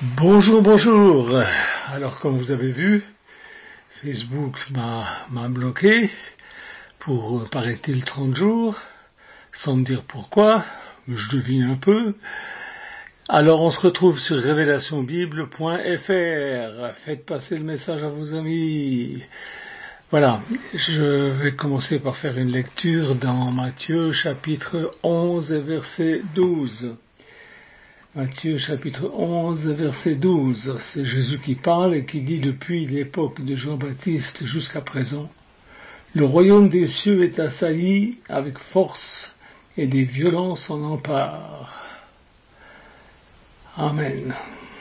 Bonjour, bonjour. Alors, comme vous avez vu, Facebook m'a bloqué pour, paraît-il, 30 jours, sans me dire pourquoi, je devine un peu. Alors, on se retrouve sur révélationbible.fr. Faites passer le message à vos amis. Voilà, je vais commencer par faire une lecture dans Matthieu chapitre 11 et verset 12. Matthieu chapitre 11, verset 12, c'est Jésus qui parle et qui dit depuis l'époque de Jean-Baptiste jusqu'à présent, le royaume des cieux est assailli avec force et des violences en emparent. Amen.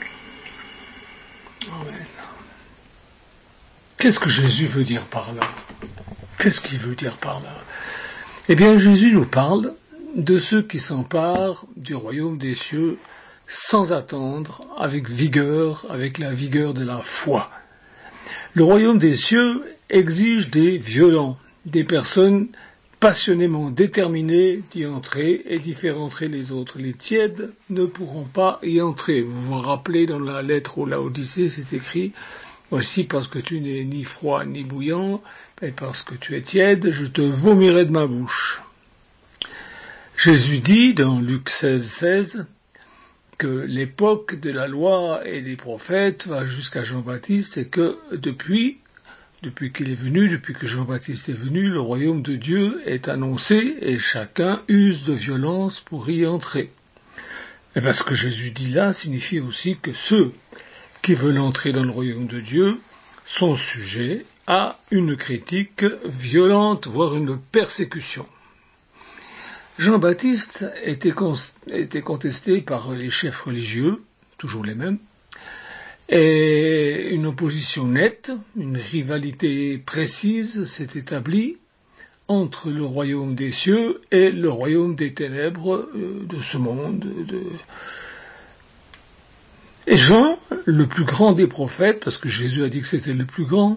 Amen. Qu'est-ce que Jésus veut dire par là? Qu'est-ce qu'il veut dire par là? Eh bien, Jésus nous parle de ceux qui s'emparent du royaume des cieux sans attendre, avec vigueur, avec la vigueur de la foi. Le royaume des cieux exige des violents, des personnes passionnément déterminées d'y entrer et d'y faire entrer les autres. Les tièdes ne pourront pas y entrer. Vous vous rappelez, dans la lettre aux Laodicées, c'est écrit « Voici, parce que tu n'es ni froid ni bouillant, et parce que tu es tiède, je te vomirai de ma bouche. » Jésus dit dans Luc 16, 16, que l'époque de la loi et des prophètes va jusqu'à Jean-Baptiste et que depuis qu'il est venu, depuis que Jean-Baptiste est venu, le royaume de Dieu est annoncé et chacun use de violence pour y entrer. Et bien ce que Jésus dit là signifie aussi que ceux qui veulent entrer dans le royaume de Dieu sont sujets à une critique violente, voire une persécution. Jean-Baptiste était contesté par les chefs religieux, toujours les mêmes, et une opposition nette, une rivalité précise s'est établie entre le royaume des cieux et le royaume des ténèbres de ce monde. Et Jean, le plus grand des prophètes, parce que Jésus a dit que c'était le plus grand,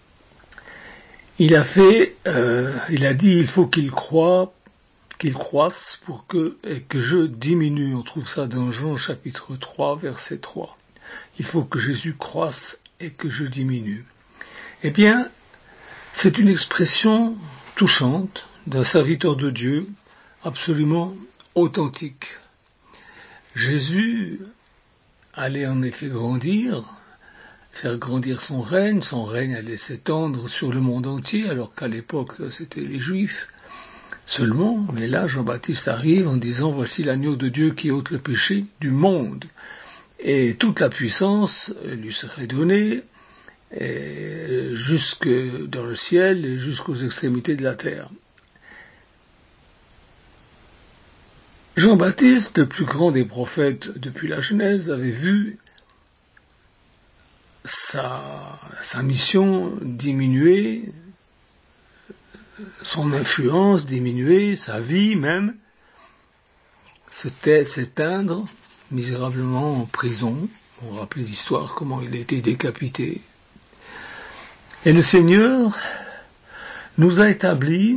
il a dit il faut qu'il croisse pour que je diminue. On trouve ça dans Jean chapitre 3, verset 3. Il faut que Jésus croisse et que je diminue. Eh bien, c'est une expression touchante d'un serviteur de Dieu, absolument authentique. Jésus allait en effet faire grandir son règne allait s'étendre sur le monde entier, alors qu'à l'époque c'était les Juifs seulement, mais là Jean-Baptiste arrive en disant « Voici l'agneau de Dieu qui ôte le péché du monde ». Et toute la puissance lui serait donnée jusque dans le ciel et jusqu'aux extrémités de la terre. Jean-Baptiste, le plus grand des prophètes depuis la Genèse, avait vu sa mission diminuer, son influence diminuer, sa vie même s'éteindre misérablement en prison. On rappelle l'histoire, comment il a été décapité. Et le Seigneur nous a établis,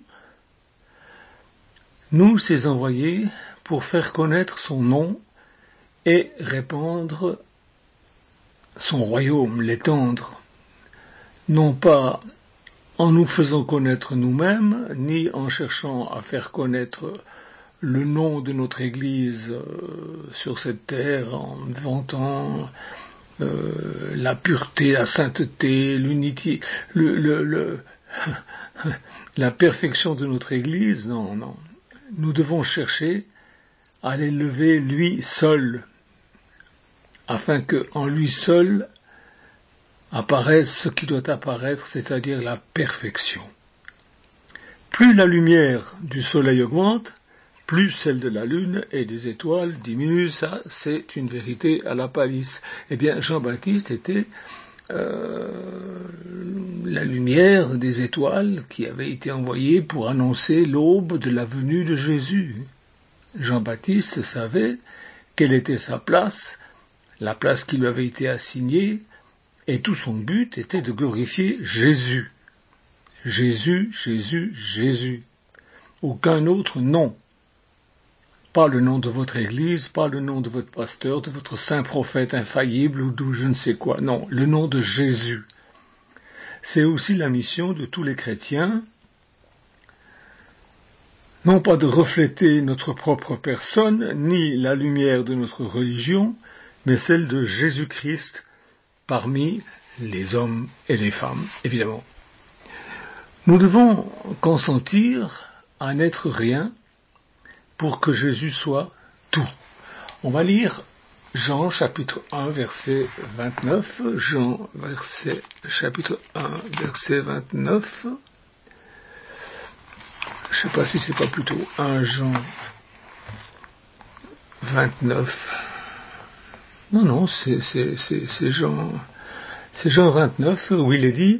nous ses envoyés, pour faire connaître son nom et répandre son royaume, l'étendre, non pas en nous faisant connaître nous-mêmes, ni en cherchant à faire connaître le nom de notre Église sur cette terre, en vantant la pureté, la sainteté, l'unité, la perfection de notre Église. Non. Nous devons chercher à l'élever lui seul, afin que en lui seul apparaisse ce qui doit apparaître, c'est-à-dire la perfection. Plus la lumière du soleil augmente, plus celle de la lune et des étoiles diminue. Ça, c'est une vérité à la palisse. Eh bien, Jean-Baptiste était la lumière des étoiles qui avait été envoyée pour annoncer l'aube de la venue de Jésus. Jean-Baptiste savait quelle était sa place, la place qui lui avait été assignée, et tout son but était de glorifier Jésus. Jésus, Jésus, Jésus. Aucun autre nom. pas le nom de votre église, pas le nom de votre pasteur, de votre saint prophète infaillible ou de je ne sais quoi. Non, le nom de Jésus. C'est aussi la mission de tous les chrétiens, non pas de refléter notre propre personne, ni la lumière de notre religion, mais celle de Jésus-Christ parmi les hommes et les femmes, évidemment. Nous devons consentir à n'être rien pour que Jésus soit tout. On va lire Jean chapitre 1 verset 29, chapitre 1 verset 29. Je ne sais pas si c'est pas plutôt 1 Jean 29. Non, c'est Jean 29 où il est dit: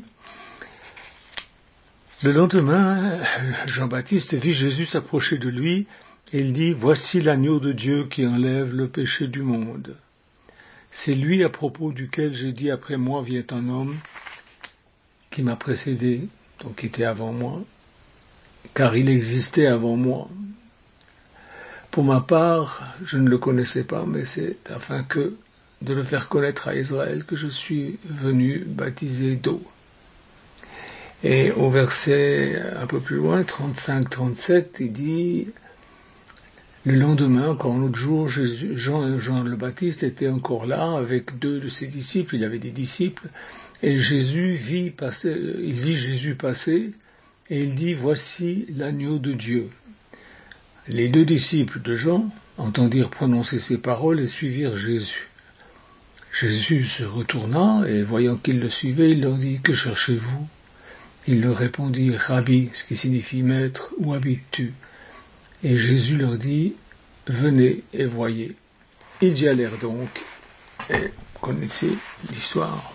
le lendemain, Jean-Baptiste vit Jésus s'approcher de lui et il dit: voici l'agneau de Dieu qui enlève le péché du monde. C'est lui à propos duquel j'ai dit: après moi vient un homme qui m'a précédé, donc qui était avant moi, car il existait avant moi. Pour ma part, je ne le connaissais pas, mais c'est afin de le faire connaître à Israël que je suis venu baptiser d'eau. Et au verset un peu plus loin, 35-37, il dit: le lendemain, encore un autre jour, Jean le Baptiste était encore là avec 2 de ses disciples, il avait des disciples, et il vit Jésus passer, et il dit: voici l'agneau de Dieu. Les 2 disciples de Jean entendirent prononcer ces paroles et suivirent Jésus. Jésus se retourna, et voyant qu'ils le suivaient, il leur dit: que cherchez-vous? Ils leur répondirent: Rabbi, ce qui signifie maître, où habites-tu? Et Jésus leur dit: venez et voyez. Ils y allèrent donc, et vous connaissez l'histoire.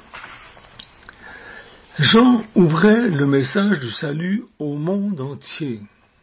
Jean ouvrait le message du salut au monde entier.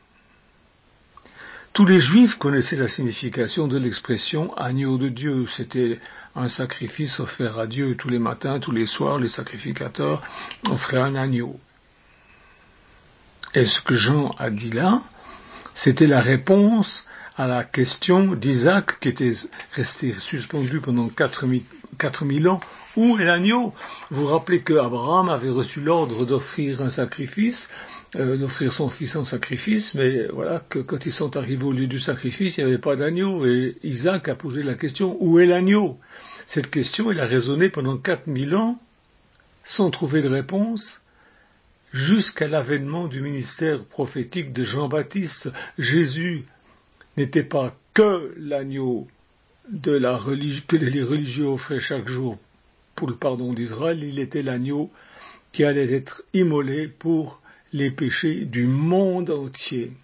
Tous les Juifs connaissaient la signification de l'expression agneau de Dieu. C'était un sacrifice offert à Dieu tous les matins, tous les soirs. Les sacrificateurs offraient un agneau. Et ce que Jean a dit là, c'était la réponse à la question d'Isaac qui était resté suspendu pendant 4000 ans. Où est l'agneau? Vous vous rappelez qu'Abraham avait reçu l'ordre d'offrir un sacrifice, d'offrir son fils en sacrifice, mais voilà que quand ils sont arrivés au lieu du sacrifice, il n'y avait pas d'agneau. Et Isaac a posé la question: où est l'agneau? Cette question, il a résonné pendant 4000 ans sans trouver de réponse, jusqu'à l'avènement du ministère prophétique de Jean-Baptiste. Jésus n'était pas que l'agneau que les religieux offraient chaque jour pour le pardon d'Israël, il était l'agneau qui allait être immolé pour les péchés du monde entier.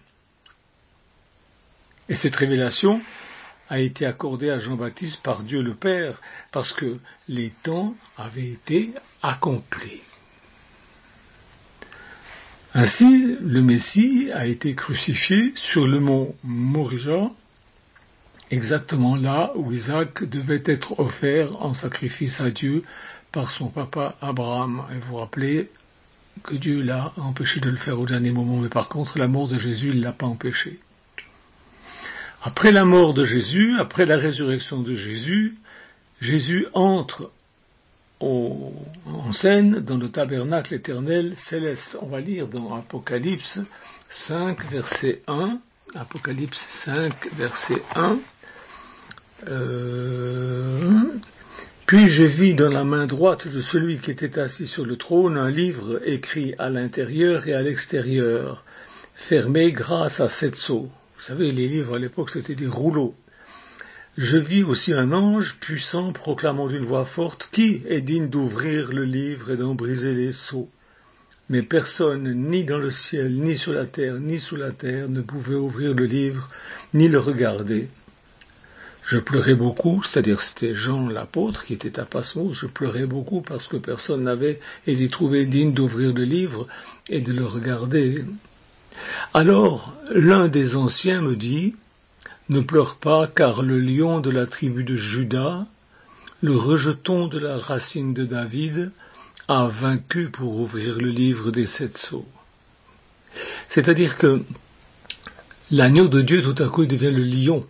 Et cette révélation a été accordée à Jean-Baptiste par Dieu le Père, parce que les temps avaient été accomplis. Ainsi, le Messie a été crucifié sur le mont Moria, exactement là où Isaac devait être offert en sacrifice à Dieu par son papa Abraham. Et vous vous rappelez que Dieu l'a empêché de le faire au dernier moment, mais par contre la mort de Jésus, il ne l'a pas empêché. Après la mort de Jésus, après la résurrection de Jésus, Jésus entre en scène dans le tabernacle éternel céleste. On va lire dans Apocalypse 5, verset 1. Apocalypse 5, verset 1. Puis je vis dans la main droite de celui qui était assis sur le trône un livre écrit à l'intérieur et à l'extérieur, fermé grâce à 7 sceaux. Vous savez, les livres à l'époque c'était des rouleaux. Je vis aussi un ange puissant proclamant d'une voix forte: qui est digne d'ouvrir le livre et d'en briser les sceaux? Mais personne, ni dans le ciel, ni sur la terre, ni sous la terre, ne pouvait ouvrir le livre, ni le regarder. Je pleurais beaucoup, c'est-à-dire c'était Jean l'apôtre qui était à Patmos, je pleurais beaucoup parce que personne n'avait été trouvé digne d'ouvrir le livre et de le regarder. Alors, l'un des anciens me dit: ne pleure pas, car le lion de la tribu de Juda, le rejeton de la racine de David, a vaincu pour ouvrir le livre des 7 sceaux. C'est-à-dire que L'agneau de Dieu, tout à coup, il devient le lion.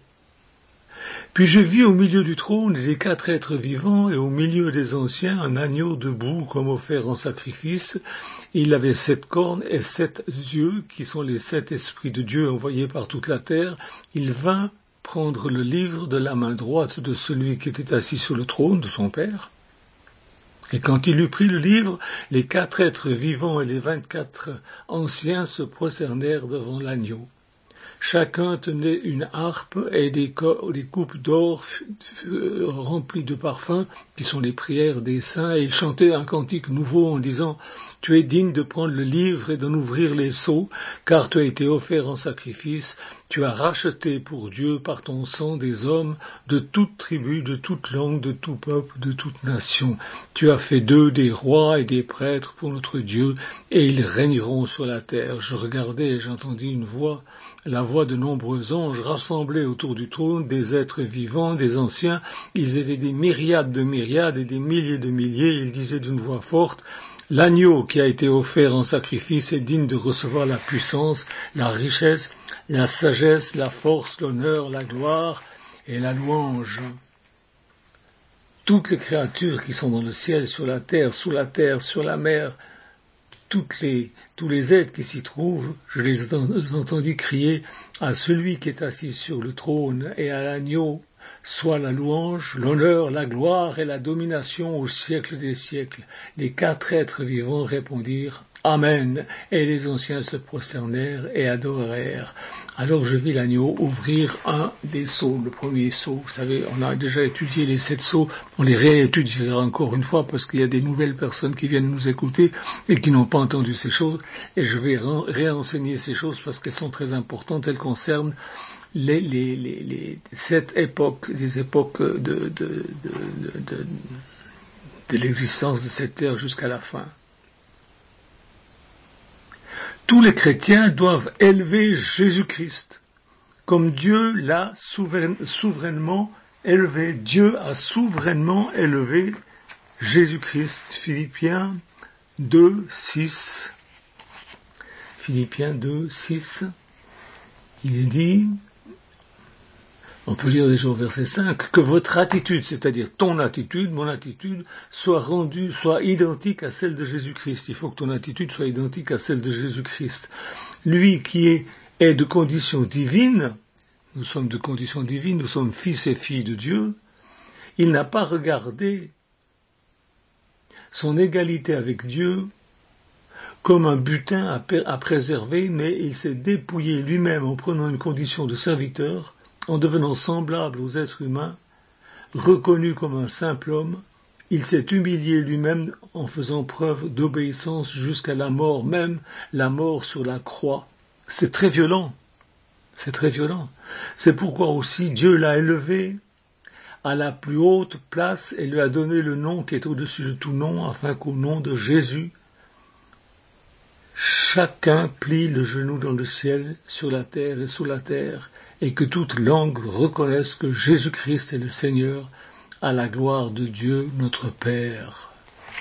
Puis je vis au milieu du trône les 4 êtres vivants et au milieu des anciens un agneau debout comme offert en sacrifice. Il avait 7 cornes et 7 yeux qui sont les 7 esprits de Dieu envoyés par toute la terre. Il vint prendre le livre de la main droite de celui qui était assis sur le trône de son Père. Et quand il eut pris le livre, les 4 êtres vivants et les 24 anciens se prosternèrent devant l'agneau. Chacun tenait une harpe et des coupes d'or remplies de parfums, qui sont les prières des saints, et ils chantaient un cantique nouveau en disant « Tu es digne de prendre le livre et d'en ouvrir les sceaux, car tu as été offert en sacrifice, tu as racheté pour Dieu par ton sang des hommes de toute tribu, de toute langue, de tout peuple, de toute nation. Tu as fait d'eux des rois et des prêtres pour notre Dieu, et ils régneront sur la terre. » Je regardais et j'entendis une voix, la voix de nombreux anges rassemblés autour du trône, des êtres vivants, des anciens. Ils étaient des myriades de myriades et des milliers de milliers. Ils disaient d'une voix forte, « L'agneau qui a été offert en sacrifice est digne de recevoir la puissance, la richesse, la sagesse, la force, l'honneur, la gloire et la louange. » Toutes les créatures qui sont dans le ciel, sur la terre, sous la terre, sur la mer, tous les êtres qui s'y trouvent, je les entendis crier à celui qui est assis sur le trône et à l'agneau, soit la louange, l'honneur, la gloire et la domination au siècle des siècles. Les 4 êtres vivants répondirent Amen, et les anciens se prosternèrent et adorèrent. Alors je vis l'agneau ouvrir un des sceaux, le premier sceau. Vous savez, on a déjà étudié les 7 sceaux, on les réétudiera encore une fois parce qu'il y a des nouvelles personnes qui viennent nous écouter et qui n'ont pas entendu ces choses, et je vais réenseigner ces choses parce qu'elles sont très importantes, elles concernent les 7 époques, des époques de l'existence de cette terre jusqu'à la fin. Tous les chrétiens doivent élever Jésus-Christ, comme Dieu l'a souverainement élevé. Dieu a souverainement élevé Jésus-Christ. Philippiens 2, 6. Philippiens 2, 6. Il est dit, on peut lire déjà au verset 5, que votre attitude, c'est-à-dire ton attitude, mon attitude, soit identique à celle de Jésus-Christ. Il faut que ton attitude soit identique à celle de Jésus-Christ. Lui qui est de condition divine, nous sommes de condition divine, nous sommes fils et filles de Dieu, il n'a pas regardé son égalité avec Dieu comme un butin à préserver, mais il s'est dépouillé lui-même en prenant une condition de serviteur, en devenant semblable aux êtres humains, reconnu comme un simple homme. Il s'est humilié lui-même en faisant preuve d'obéissance jusqu'à la mort, même la mort sur la croix. C'est très violent. C'est très violent. C'est pourquoi aussi Dieu l'a élevé à la plus haute place et lui a donné le nom qui est au-dessus de tout nom, afin qu'au nom de Jésus, chacun plie le genou dans le ciel, sur la terre et sous la terre, et que toute langue reconnaisse que Jésus-Christ est le Seigneur, à la gloire de Dieu notre Père.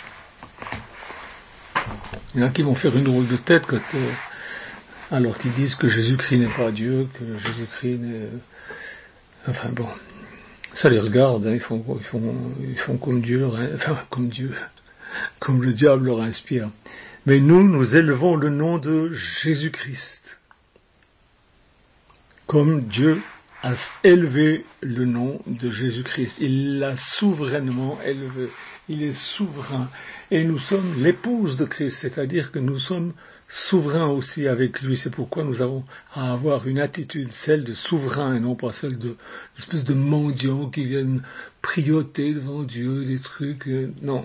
Il y en a qui vont faire une drôle de tête alors qu'ils disent que Jésus-Christ n'est pas Dieu, que Jésus-Christ n'est... Enfin bon, ça les regarde, hein, ils font comme Dieu comme le diable leur inspire. Mais nous élevons le nom de Jésus-Christ. Comme Dieu a élevé le nom de Jésus-Christ. Il l'a souverainement élevé. Il est souverain. Et nous sommes l'épouse de Christ, c'est-à-dire que nous sommes souverains aussi avec lui. C'est pourquoi nous avons à avoir une attitude, celle de souverain, et non pas celle de espèce de mendiants qui viennent prioter devant Dieu des trucs. Non.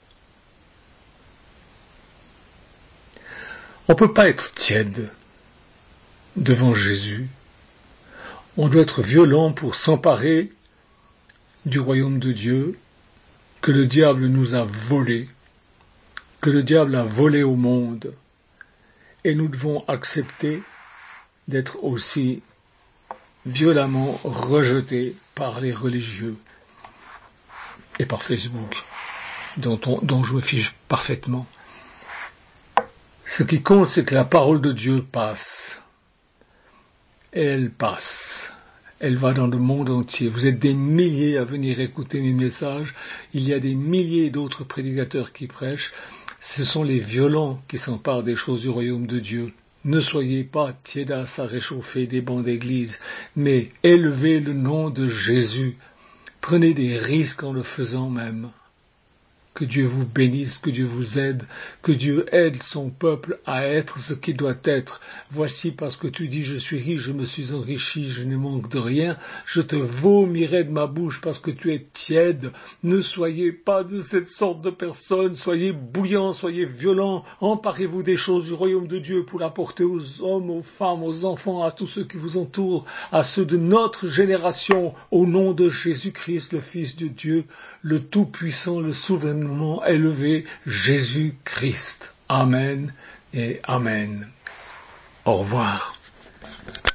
On ne peut pas être tiède devant Jésus. On doit être violent pour s'emparer du royaume de Dieu que le diable nous a volé, que le diable a volé au monde. Et nous devons accepter d'être aussi violemment rejetés par les religieux et par Facebook, dont je me fiche parfaitement. Ce qui compte, c'est que la parole de Dieu passe. et elle passe. Elle va dans le monde entier. Vous êtes des milliers à venir écouter mes messages. Il y a des milliers d'autres prédicateurs qui prêchent. Ce sont les violents qui s'emparent des choses du royaume de Dieu. Ne soyez pas tiédas à réchauffer des bancs d'église, mais élevez le nom de Jésus. Prenez des risques en le faisant même. Que Dieu vous bénisse, que Dieu vous aide, que Dieu aide son peuple à être ce qu'il doit être. Voici, parce que tu dis, je suis riche, je me suis enrichi, je ne manque de rien, je te vomirai de ma bouche parce que tu es tiède. Ne soyez pas de cette sorte de personnes, soyez bouillants, soyez violents, emparez-vous des choses du royaume de Dieu pour l'apporter aux hommes, aux femmes, aux enfants, à tous ceux qui vous entourent, à ceux de notre génération, au nom de Jésus-Christ, le Fils de Dieu, le Tout-Puissant, le Souverainement élevé, Jésus-Christ. Amen et Amen. Au revoir.